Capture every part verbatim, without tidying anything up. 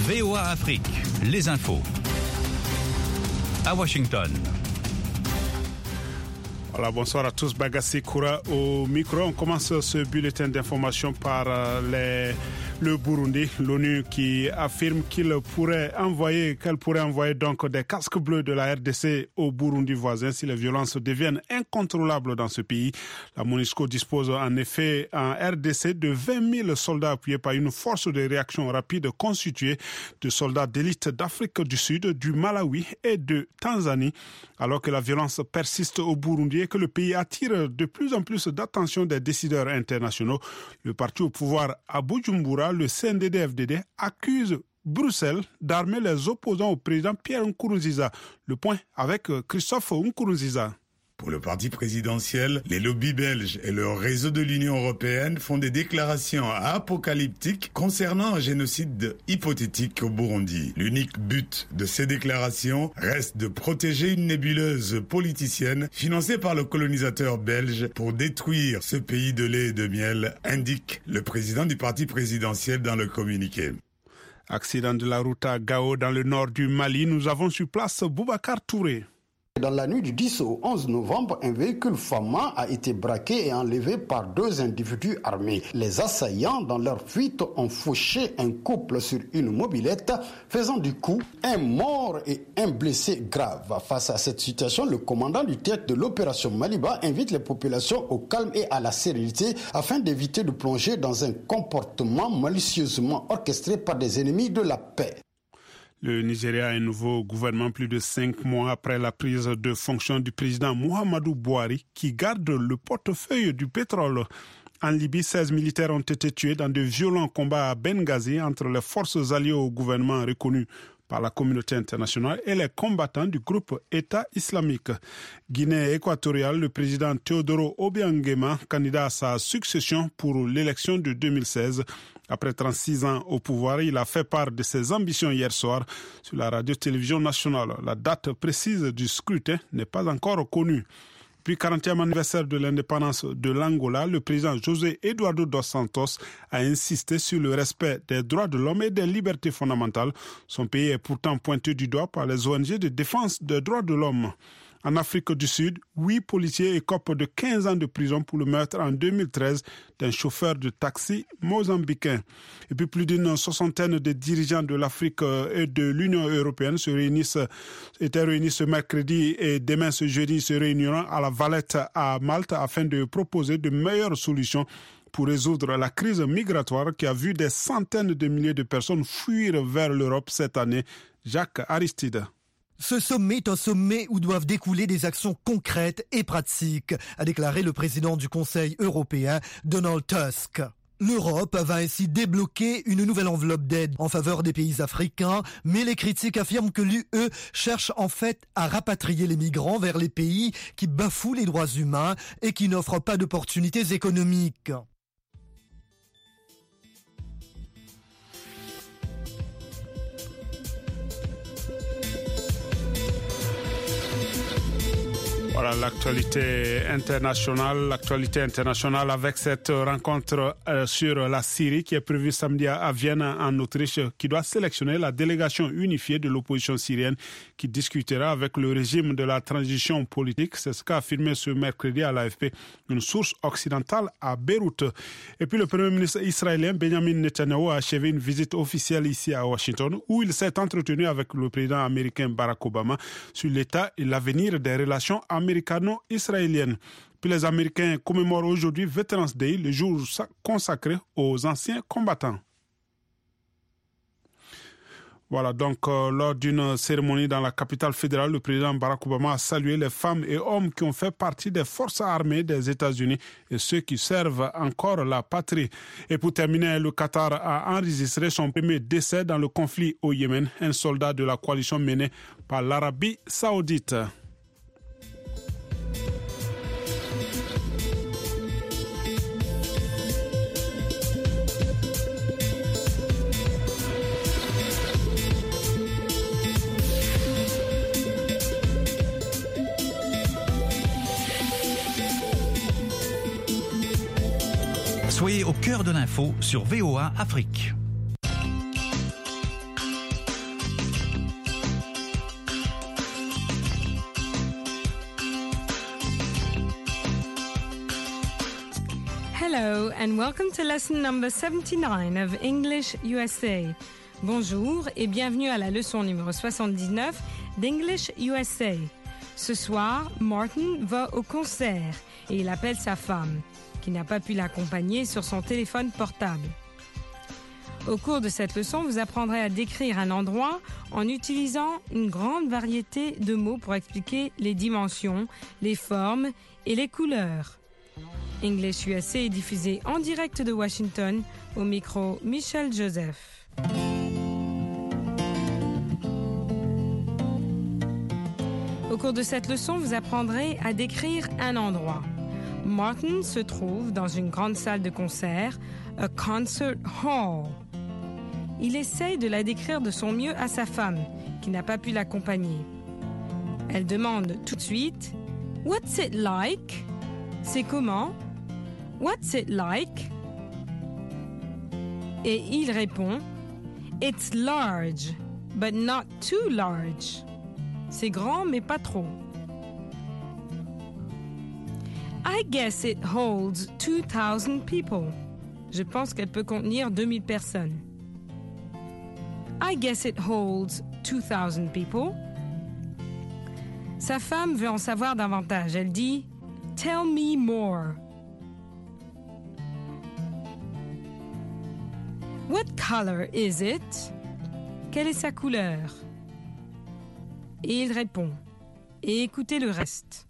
V O A Afrique, les infos. À Washington. Voilà, bonsoir à tous. Bagassi Koura au micro. On commence ce bulletin d'information par les, le Burundi, l'ONU qui affirme qu'il pourrait envoyer, qu'elle pourrait envoyer donc des casques bleus de la R D C au Burundi voisin si les violences deviennent incontrôlables dans ce pays. La MONUSCO dispose en effet en R D C de vingt mille soldats appuyés par une force de réaction rapide constituée de soldats d'élite d'Afrique du Sud, du Malawi et de Tanzanie, alors que la violence persiste au Burundi et que le pays attire de plus en plus d'attention des décideurs internationaux. Le parti au pouvoir à Bujumbura, le C N D D F D D, accuse Bruxelles d'armer les opposants au président Pierre Nkurunziza. Le point avec Christophe Nkurunziza. Pour le parti présidentiel, les lobbies belges et le réseau de l'Union européenne font des déclarations apocalyptiques concernant un génocide hypothétique au Burundi. L'unique but de ces déclarations reste de protéger une nébuleuse politicienne financée par le colonisateur belge pour détruire ce pays de lait et de miel, indique le président du parti présidentiel dans le communiqué. Accident de la route à Gao dans le nord du Mali. Nous avons sur place Boubacar Touré. Dans la nuit du dix au onze novembre, un véhicule Fama a été braqué et enlevé par deux individus armés. Les assaillants, dans leur fuite, ont fauché un couple sur une mobilette, faisant du coup un mort et un blessé grave. Face à cette situation, le commandant du théâtre de l'opération Maliba invite les populations au calme et à la sérénité afin d'éviter de plonger dans un comportement malicieusement orchestré par des ennemis de la paix. Le Nigeria a un nouveau gouvernement plus de cinq mois après la prise de fonction du président Muhammadu Buhari qui garde le portefeuille du pétrole. En Libye, seize militaires ont été tués dans de violents combats à Benghazi entre les forces alliées au gouvernement reconnu par la communauté internationale et les combattants du groupe État islamique. Guinée équatoriale, le président Teodoro Obiangema, candidat à sa succession pour l'élection de deux mille seize. Après trente-six ans au pouvoir, il a fait part de ses ambitions hier soir sur la radio-télévision nationale. La date précise du scrutin n'est pas encore connue. Puis quarantième anniversaire de l'indépendance de l'Angola, le président José Eduardo dos Santos a insisté sur le respect des droits de l'homme et des libertés fondamentales. Son pays est pourtant pointé du doigt par les O N G de défense des droits de l'homme. En Afrique du Sud, huit policiers écopent de quinze ans de prison pour le meurtre en deux mille treize d'un chauffeur de taxi mozambicain. Et puis plus d'une soixantaine de dirigeants de l'Afrique et de l'Union européenne se réunissent, étaient réunis ce mercredi et demain ce jeudi se réuniront à la Valette à Malte afin de proposer de meilleures solutions pour résoudre la crise migratoire qui a vu des centaines de milliers de personnes fuir vers l'Europe cette année. Jacques Aristide. Ce sommet est un sommet où doivent découler des actions concrètes et pratiques, a déclaré le président du Conseil européen, Donald Tusk. L'Europe va ainsi débloquer une nouvelle enveloppe d'aide en faveur des pays africains, mais les critiques affirment que l'U E cherche en fait à rapatrier les migrants vers les pays qui bafouent les droits humains et qui n'offrent pas d'opportunités économiques. Voilà l'actualité internationale, l'actualité internationale avec cette rencontre euh, sur la Syrie qui est prévue samedi à Vienne en Autriche, qui doit sélectionner la délégation unifiée de l'opposition syrienne qui discutera avec le régime de la transition politique. C'est ce qu'a affirmé ce mercredi à l'A F P une source occidentale à Beyrouth. Et puis le premier ministre israélien Benjamin Netanyahu a achevé une visite officielle ici à Washington où il s'est entretenu avec le président américain Barack Obama sur l'état et l'avenir des relations américano-israéliennes. Puis les Américains commémorent aujourd'hui Veterans Day, le jour consacré aux anciens combattants. Voilà, donc euh, lors d'une cérémonie dans la capitale fédérale, le président Barack Obama a salué les femmes et hommes qui ont fait partie des forces armées des États-Unis et ceux qui servent encore la patrie. Et pour terminer, le Qatar a enregistré son premier décès dans le conflit au Yémen, un soldat de la coalition menée par l'Arabie saoudite. Soyez au cœur de l'info sur V O A Afrique. Hello and welcome to lesson number seventy-nine of English U S A. Bonjour et bienvenue à la leçon numéro soixante-dix-neuf d'English U S A. Ce soir, Martin va au concert et il appelle sa femme, qui n'a pas pu l'accompagner sur son téléphone portable. Au cours de cette leçon, vous apprendrez à décrire un endroit en utilisant une grande variété de mots pour expliquer les dimensions, les formes et les couleurs. English U S A est diffusé en direct de Washington, au micro Michel Joseph. Au cours de cette leçon, vous apprendrez à décrire un endroit. Martin se trouve dans une grande salle de concert, a concert hall. Il essaye de la décrire de son mieux à sa femme, qui n'a pas pu l'accompagner. Elle demande tout de suite « What's it like ?» C'est comment? What's it like? Et il répond It's large, but not too large. C'est grand, mais pas trop. I guess it holds two thousand people. Je pense qu'elle peut contenir deux mille personnes. I guess it holds two thousand people. Sa femme veut en savoir davantage. Elle dit Tell me more. What color is it? Quelle est sa couleur? Et il répond. Et écoutez le reste.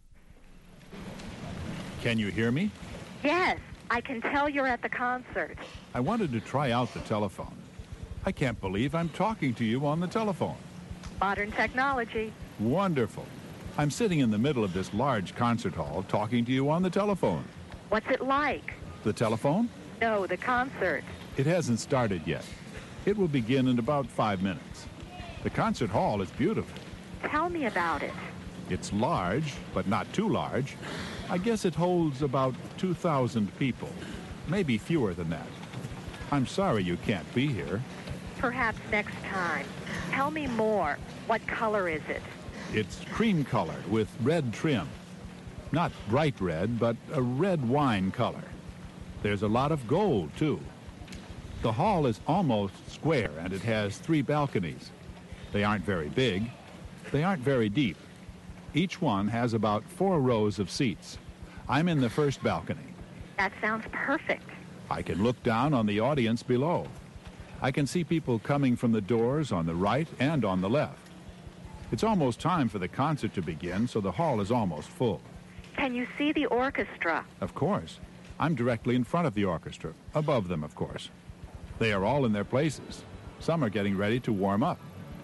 Can you hear me? Yes, I can tell you're at the concert. I wanted to try out the telephone. I can't believe I'm talking to you on the telephone. Modern technology. Wonderful. I'm sitting in the middle of this large concert hall talking to you on the telephone. What's it like? The telephone? No, the concert. It hasn't started yet. It will begin in about five minutes. The concert hall is beautiful. Tell me about it. It's large, but not too large. I guess it holds about two thousand people, maybe fewer than that. I'm sorry you can't be here. Perhaps next time. Tell me more. What color is it? It's cream color with red trim. Not bright red, but a red wine color. There's a lot of gold, too. The hall is almost square, and it has three balconies. They aren't very big. They aren't very deep. Each one has about four rows of seats. I'm in the first balcony. That sounds perfect. I can look down on the audience below. I can see people coming from the doors on the right and on the left. It's almost time for the concert to begin, so the hall is almost full. Can you see the orchestra? Of course. I'm directly in front of the orchestra, above them, of course. They are all in their places. Some are getting ready to warm up.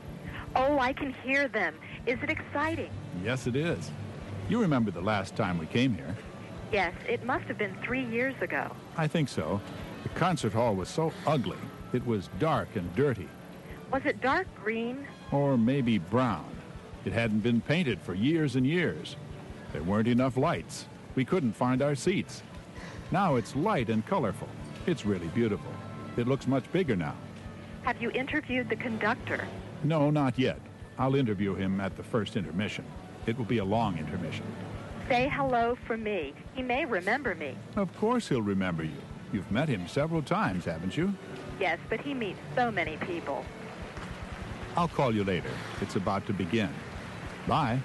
Oh, I can hear them. Is it exciting? Yes, it is. You remember the last time we came here? Yes, it must have been three years ago. I think so. The concert hall was so ugly. It was dark and dirty. Was it dark green? Or maybe brown. It hadn't been painted for years and years. There weren't enough lights. We couldn't find our seats. Now it's light and colorful. It's really beautiful. It looks much bigger now. Have you interviewed the conductor? No, not yet. I'll interview him at the first intermission. It will be a long intermission. Say hello from me. He may remember me. Of course he'll remember you. You've met him several times, haven't you? Yes, but he meets so many people. I'll call you later. It's about to begin. Bye.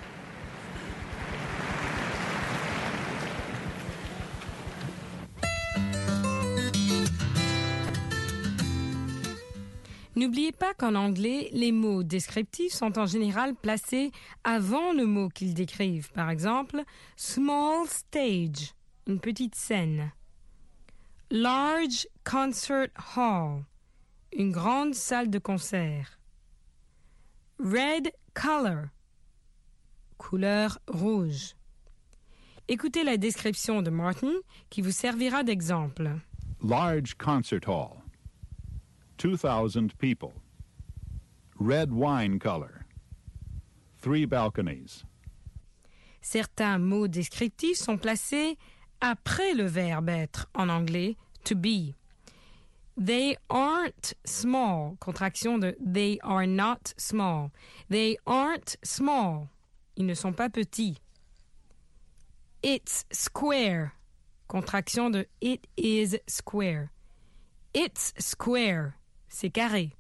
N'oubliez pas qu'en anglais, les mots descriptifs sont en général placés avant le mot qu'ils décrivent. Par exemple, small stage, une petite scène. Large concert hall, une grande salle de concert. Red color, couleur rouge. Écoutez la description de Martin qui vous servira d'exemple. Large concert hall. two thousand people. Red wine color. Three balconies. Certains mots descriptifs sont placés après le verbe être en anglais to be. They aren't small, contraction de they are not small. They aren't small. Ils ne sont pas petits. It's square, contraction de it is square. It's square, c'est carré.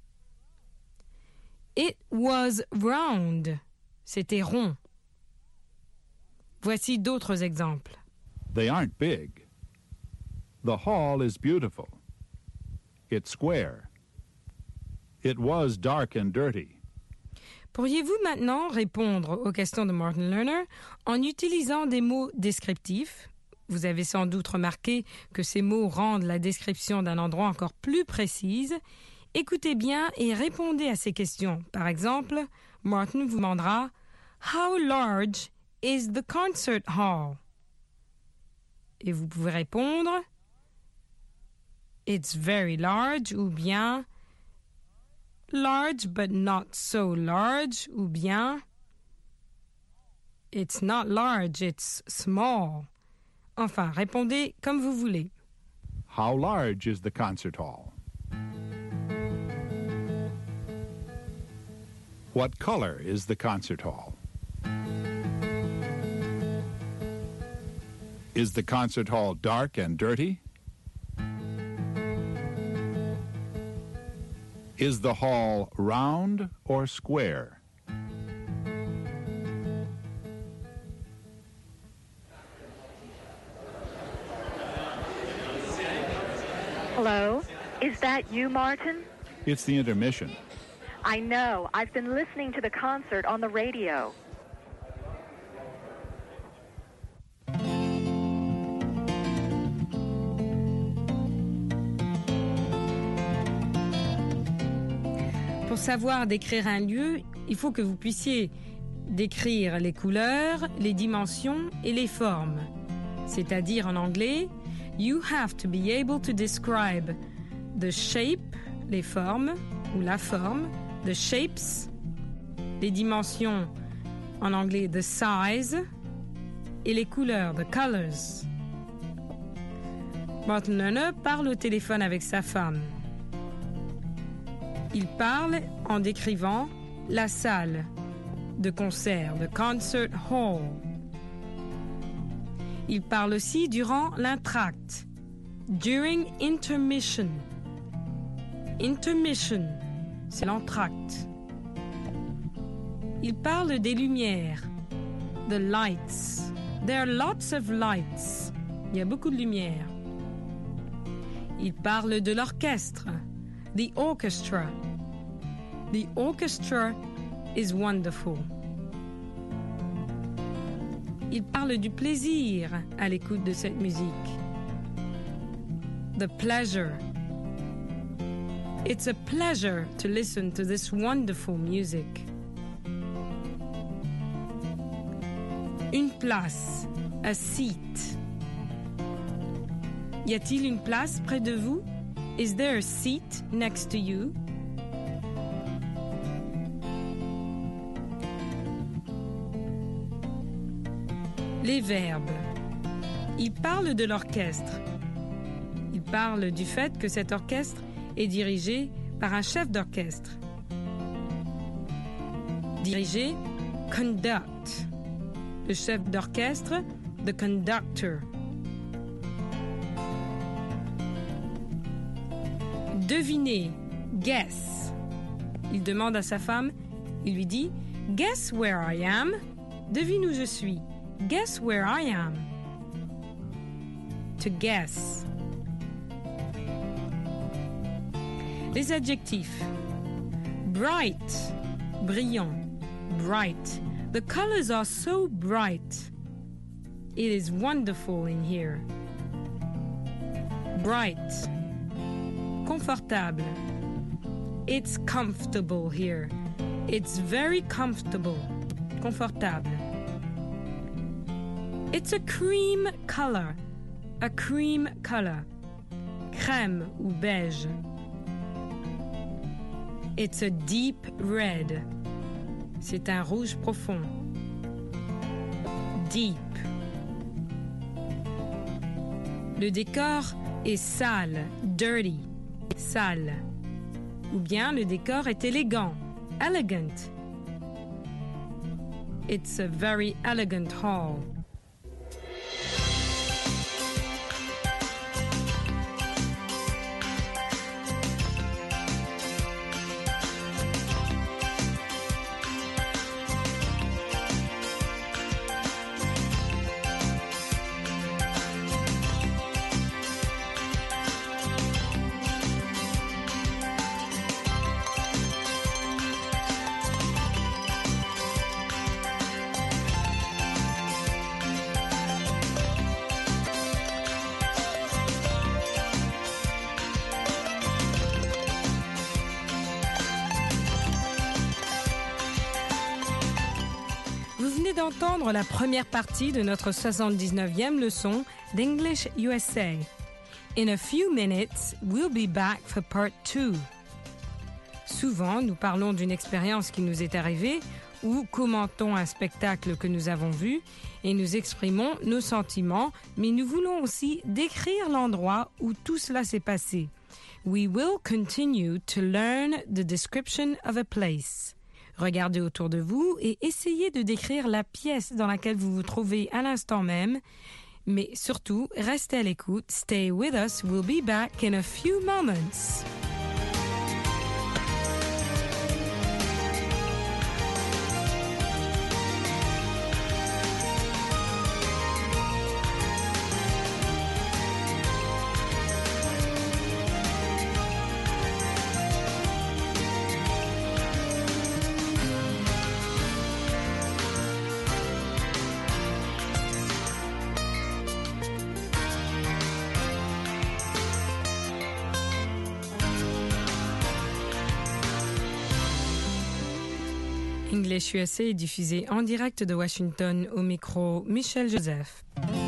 It was round, c'était rond. Voici d'autres exemples. They aren't big. The hall is beautiful. It's square. It was dark and dirty. Pourriez-vous maintenant répondre aux questions de Martin Lerner en utilisant des mots descriptifs? Vous avez sans doute remarqué que ces mots rendent la description d'un endroit encore plus précise. Écoutez bien et répondez à ces questions. Par exemple, Martin vous demandera « How large is the concert hall? » Et vous pouvez répondre « It's very large » ou bien « Large but not so large » ou bien « It's not large, it's small ». Enfin, répondez comme vous voulez. How large is the concert hall? What color is the concert hall? Is the concert hall dark and dirty? Is the hall round or square? Hello? Is that you, Martin? It's the intermission. I know. I've been listening to the concert on the radio. Pour savoir décrire un lieu, il faut que vous puissiez décrire les couleurs, les dimensions et les formes. C'est-à-dire en anglais, you have to be able to describe the shape, les formes, ou la forme, the shapes, les dimensions, en anglais the size, et les couleurs, the colors. Martin Lerner parle au téléphone avec sa femme. Il parle en décrivant la salle de concert, the concert hall. Il parle aussi durant l'entracte, during intermission. Intermission, c'est l'entracte. Il parle des lumières, the lights. There are lots of lights. Il y a beaucoup de lumière. Il parle de l'orchestre, the orchestra. The orchestra is wonderful. Il parle du plaisir à l'écoute de cette musique. The pleasure. It's a pleasure to listen to this wonderful music. Une place, a seat. Y a-t-il une place près de vous? Is there a seat next to you? Les verbes. Il parle de l'orchestre. Il parle du fait que cet orchestre est dirigé par un chef d'orchestre. Diriger, conduct. Le chef d'orchestre, the conductor. Deviner, guess. Il demande à sa femme, il lui dit « Guess where I am ?» Devine où je suis. Guess where I am. To guess. Les adjectifs. Bright, brillant, bright. The colors are so bright. It is wonderful in here. Bright. Confortable. It's comfortable here. It's very comfortable. Confortable. It's a cream color. A cream color. Crème ou beige. It's a deep red. C'est un rouge profond. Deep. Le décor est sale, dirty, sale. Ou bien le décor est élégant, elegant. It's a very elegant hall. d'entendre la première partie de notre soixante-dix-neuvième leçon d'English U S A. In a few minutes, we'll be back for part two. Souvent, nous parlons d'une expérience qui nous est arrivée ou commentons un spectacle que nous avons vu et nous exprimons nos sentiments, mais nous voulons aussi décrire l'endroit où tout cela s'est passé. We will continue to learn the description of a place. Regardez autour de vous et essayez de décrire la pièce dans laquelle vous vous trouvez à l'instant même. Mais surtout, restez à l'écoute. Stay with us. We'll be back in a few moments. English U S A est diffusé en direct de Washington au micro Michel Joseph.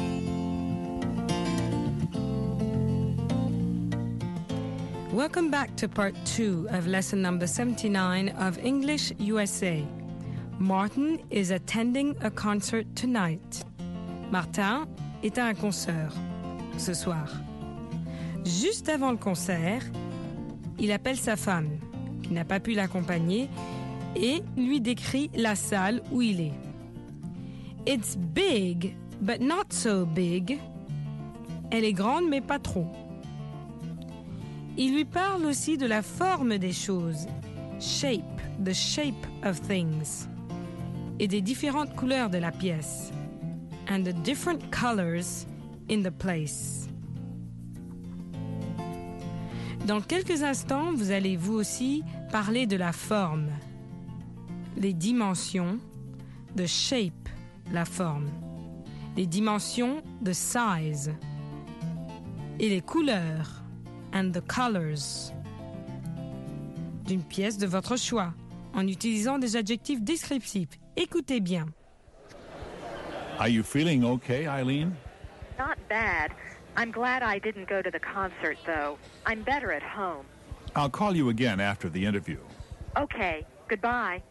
Welcome back to part two of lesson number seventy-nine of English U S A. Martin is attending a concert tonight. Martin est à un concert ce soir. Juste avant le concert, il appelle sa femme, qui n'a pas pu l'accompagner, et lui décrit la salle où il est. It's big, but not so big. Elle est grande, mais pas trop. Il lui parle aussi de la forme des choses, shape, the shape of things, et des différentes couleurs de la pièce, and the different colors in the place. Dans quelques instants, vous allez vous aussi parler de la forme, les dimensions, the shape, la forme, les dimensions, the size, et les couleurs, and the colors, d'une pièce de votre choix, en utilisant des adjectifs descriptifs. Écoutez bien. Are you feeling okay, Eileen? Not bad. I'm glad I didn't go to the concert, though. I'm better at home. I'll call you again after the interview. Okay. Goodbye.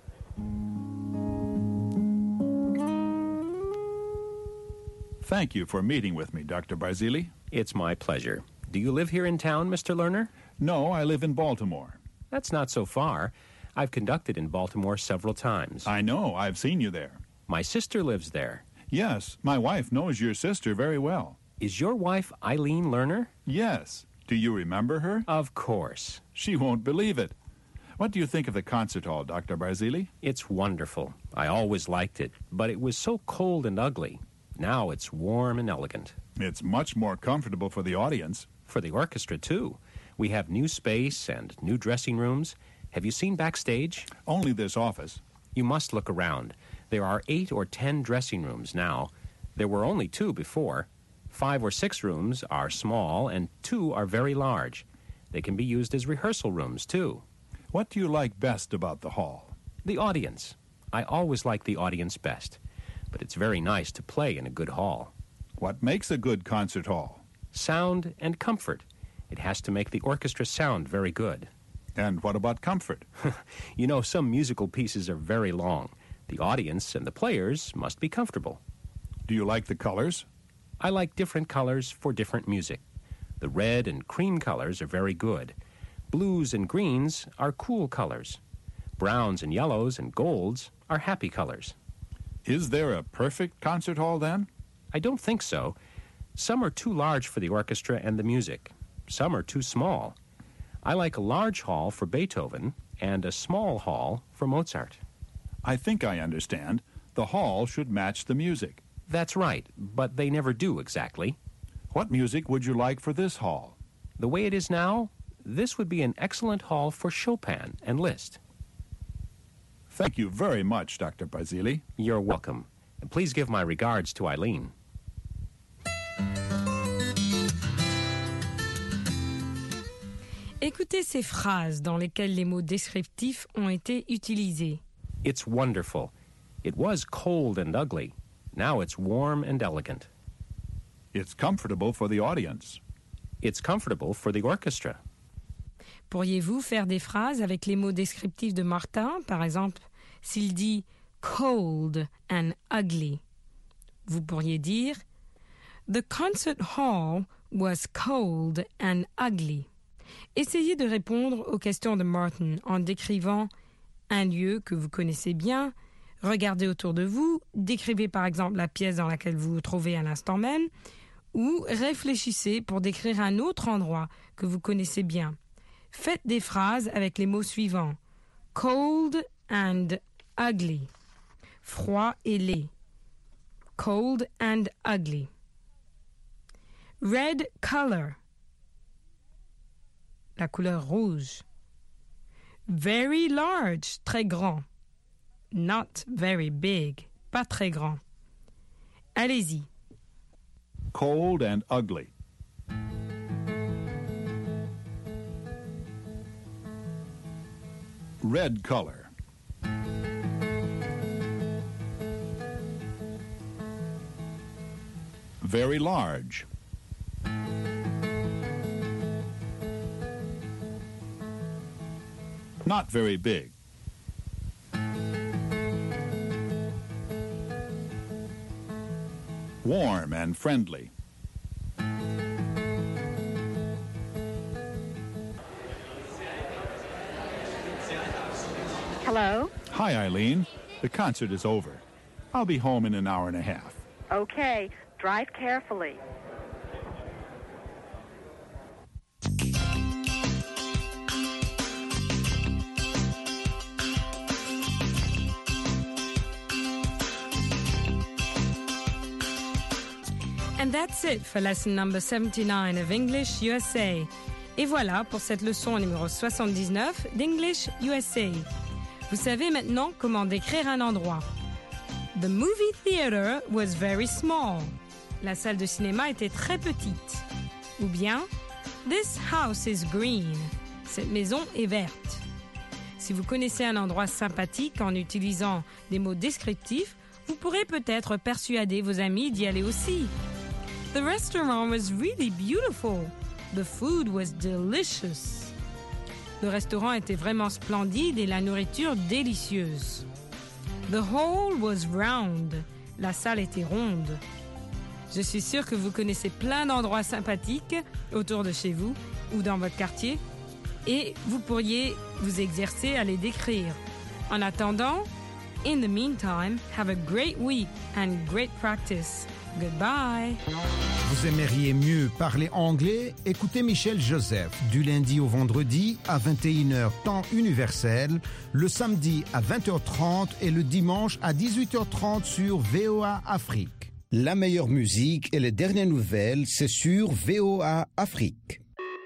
Thank you for meeting with me, Doctor Barzili. It's my pleasure. Do you live here in town, Mister Lerner? No, I live in Baltimore. That's not so far. I've conducted in Baltimore several times. I know. I've seen you there. My sister lives there. Yes, my wife knows your sister very well. Is your wife Eileen Lerner? Yes. Do you remember her? Of course. She won't believe it. What do you think of the concert hall, Doctor Barzili? It's wonderful. I always liked it, but it was so cold and ugly. Now it's warm and elegant. It's much more comfortable for the audience. For the orchestra, too. We have new space and new dressing rooms. Have you seen backstage? Only this office. You must look around. There are eight or ten dressing rooms now. There were only two before. Five or six rooms are small, and two are very large. They can be used as rehearsal rooms, too. What do you like best about the hall? The audience. I always like the audience best. But it's very nice to play in a good hall. What makes a good concert hall? Sound and comfort. It has to make the orchestra sound very good. And what about comfort? You know, some musical pieces are very long. The audience and the players must be comfortable. Do you like the colors? I like different colors for different music. The red and cream colors are very good. Blues and greens are cool colors. Browns and yellows and golds are happy colors. Is there a perfect concert hall, then? I don't think so. Some are too large for the orchestra and the music. Some are too small. I like a large hall for Beethoven and a small hall for Mozart. I think I understand. The hall should match the music. That's right, but they never do exactly. What music would you like for this hall? The way it is now, this would be an excellent hall for Chopin and Liszt. Thank you very much, Doctor Barzili. You're welcome. And please give my regards to Eileen. Écoutez ces phrases dans lesquelles les mots descriptifs ont été utilisés. It's wonderful. It was cold and ugly. Now it's warm and elegant. It's comfortable for the audience. It's comfortable for the orchestra. Pourriez-vous faire des phrases avec les mots descriptifs de Martin? Par exemple, s'il dit « cold and ugly », vous pourriez dire « The concert hall was cold and ugly ». Essayez de répondre aux questions de Martin en décrivant un lieu que vous connaissez bien. Regardez autour de vous, décrivez par exemple la pièce dans laquelle vous vous trouvez à l'instant même, ou réfléchissez pour décrire un autre endroit que vous connaissez bien. Faites des phrases avec les mots suivants. Cold and ugly. Froid et laid. Cold and ugly. Red color. La couleur rouge. Very large, très grand. Not very big, pas très grand. Allez-y. Cold and ugly. Red color. Very large. Not very big. Warm and friendly. Hello? Hi, Eileen. The concert is over. I'll be home in an hour and a half. Okay. Drive carefully. And that's it for lesson number seventy-nine of English U S A. Et voilà pour cette leçon numéro soixante-dix-neuf d'English U S A. Vous savez maintenant comment décrire un endroit. The movie theater was very small. La salle de cinéma était très petite. Ou bien, this house is green. Cette maison est verte. Si vous connaissez un endroit sympathique en utilisant des mots descriptifs, vous pourrez peut-être persuader vos amis d'y aller aussi. The restaurant was really beautiful. The food was delicious. Le restaurant était vraiment splendide et la nourriture délicieuse. The hall was round. La salle était ronde. Je suis sûre que vous connaissez plein d'endroits sympathiques autour de chez vous ou dans votre quartier et vous pourriez vous exercer à les décrire. En attendant, in the meantime, have a great week and great practice. Goodbye. Vous aimeriez mieux parler anglais? Écoutez Michel Joseph du lundi au vendredi à vingt et une heures temps universel, le samedi à vingt heures trente et le dimanche à dix-huit heures trente sur V O A Afrique. La meilleure musique et les dernières nouvelles, c'est sur V O A Afrique.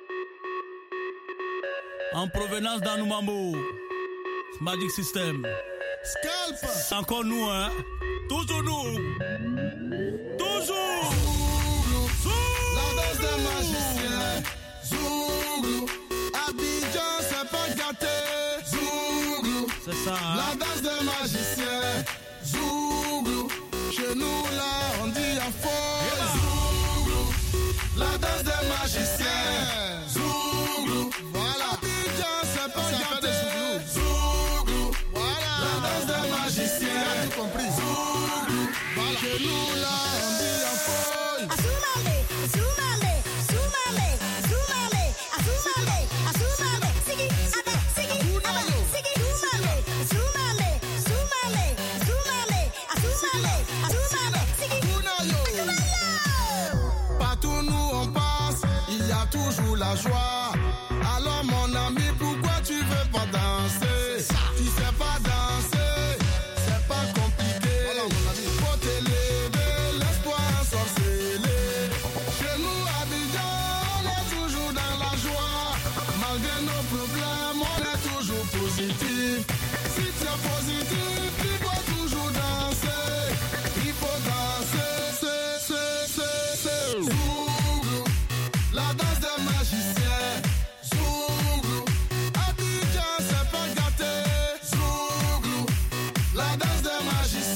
En provenance d'Anoumambo, Magic System. Scalp. C'est encore nous, hein? Toujours nous. Toujours. Zouglou. La danse des magiciens. Zouglou. Abidjan, c'est pas gâté. Zouglou. C'est ça. Hein? La danse des magiciens. Zouglou. Chez nous, là, on dit à faux. Zouglou. La danse des magiciens. Zouglou. Voilà. Abidjan, c'est pas gâté. Zouglou. Voilà. La danse des magiciens. Tu as compris? Zouglou. Voilà. Chez nous, là, on dit à faux. Azumale, azumale, azumale, azumale, azumale, azumale, sigi, abe, sigi, abe, sigi, azumale, azumale, azumale, azumale, azumale, azumale, sigi, azumale. Partout nous on passe, il y a toujours la joie. Alors mon ami, pourquoi tu veux pas danser? Tu sais pas danser, c'est pas compliqué. Faut t'élever, laisse-toi ensorceler. Chez nous à Abidjan, on est toujours dans la joie. Malgré nos problèmes, on est toujours positif. Si tu es positif, il faut toujours danser. Il faut danser, c'est, c'est, c'est, c'est. Zouglou, la danse des magiciens. Zouglou, Abidjan, c'est pas gâté. Zouglou, la danse des magiciens.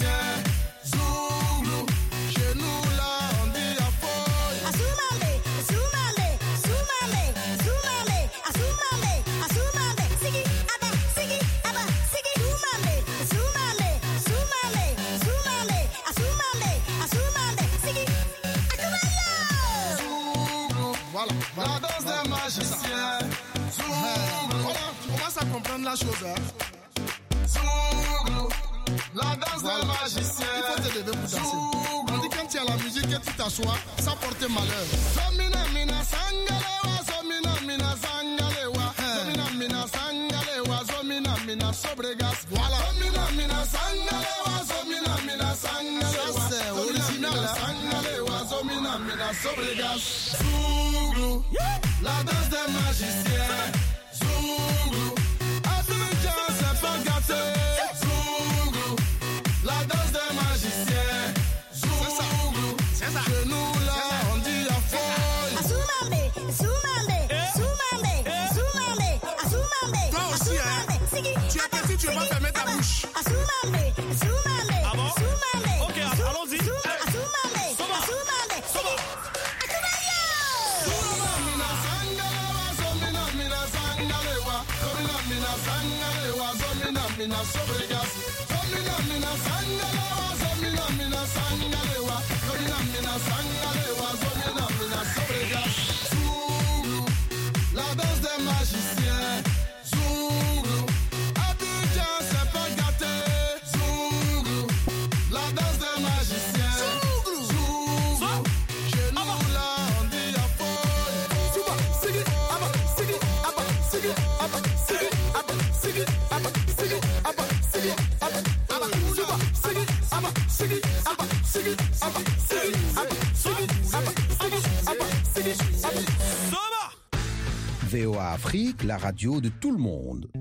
la chose, hein. Zouglou, la danse voilà. Des magiciens. Il faut te lever pour danser. Zouglou. On dit quand tu as la musique et tu t'assois, ça porte malheur. Zomina mina sangalewa, zomina mina sangalewa, zomina mina sangalewa, zomina mina sobregas. Voilà. Zomina mina sangalewa, zomina mina sangalewa, ça c'est original. Sangalewa, zomina mina sobregas. Zouglou, la danse des magiciens. Zouglou, Abidjan c'est pas gâté. Zouglou, la danse des magiciens. Zouglou, chez nous là on dit à folle. Azumame, Zumame, Zumame, Zumame, Azumame. Toi aussi hein, tu es petit, tu vas fermer ta bouche. Azumame, Zumame, Ah bon? Zumame. Ok, allons-y. Azumame, Soba. Azumame. Soba. Mina sobregas, zomina mina sangalewa, zomina mina sangalewa, zomina mina sangalewa, zomina mina sobregas. Zouglou, la danse des magiciens. Zouglou, Abidjan c'est pas gâté. Zouglou, la danse des magiciens. Zouglou, Zouglou, chez nous là on dit à folle. Souba, sigi, abba, sigi, abba, sigi, abba, sigi, abba, sigi, abba. V O A Afrique, la radio de tout le monde.